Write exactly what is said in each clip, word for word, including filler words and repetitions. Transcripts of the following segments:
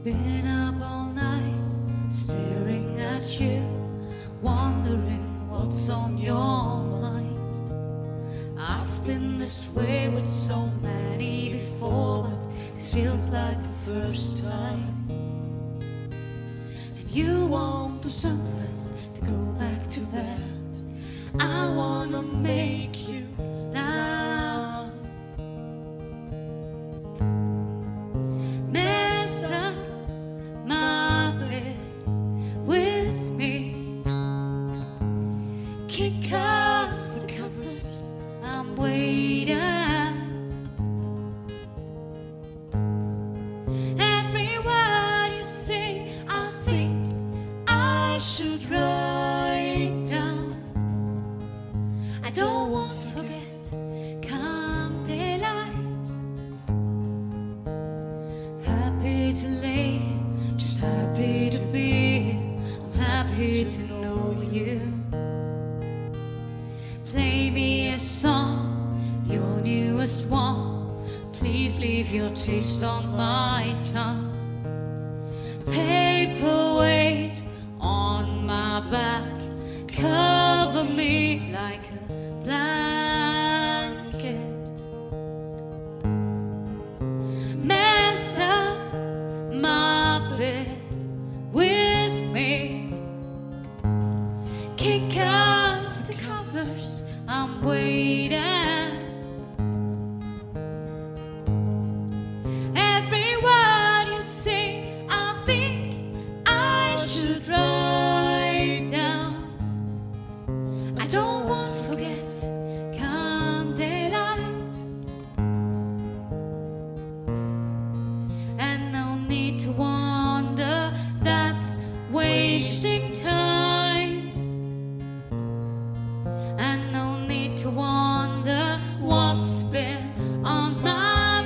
Been up all night, staring at you, wondering what's on your mind. I've been this way with so many before, but this feels like the first time. And you want the sunrise to go back to bed. I wanna make you laugh. Mess up my bed with me. Kick off the covers, I'm waiting. Every word you say, I think I should write down. I don't want to forget, come daylight. Happy to lay, just happy to be. I'm happy to know you. Play me a song, your newest one. Please leave your taste on my tongue. Paperweight on my back, cover me like a blanket. Mess up my bed with me. Kick off the covers, I'm waiting. Every word you say, I think I should write down. I don't want to forget, come daylight. And no need to wonder, that's wasting time. And no need to wonder what's been on my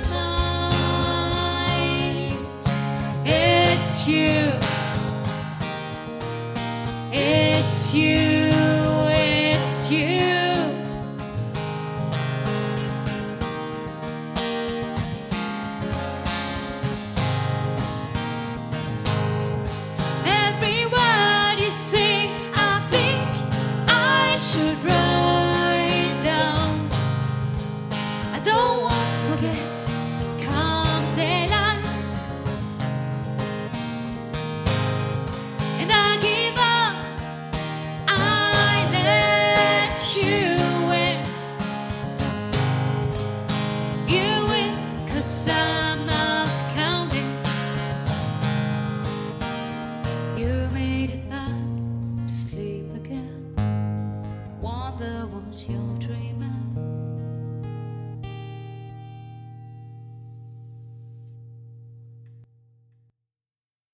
mind. It's you. It's you. It's you. Every word you say, I think I should write down. I don't want to forget, come daylight. And I give up, I let you in. You win, 'cause I'm not counting. You made it back to sleep again. Wonder what you're dreaming.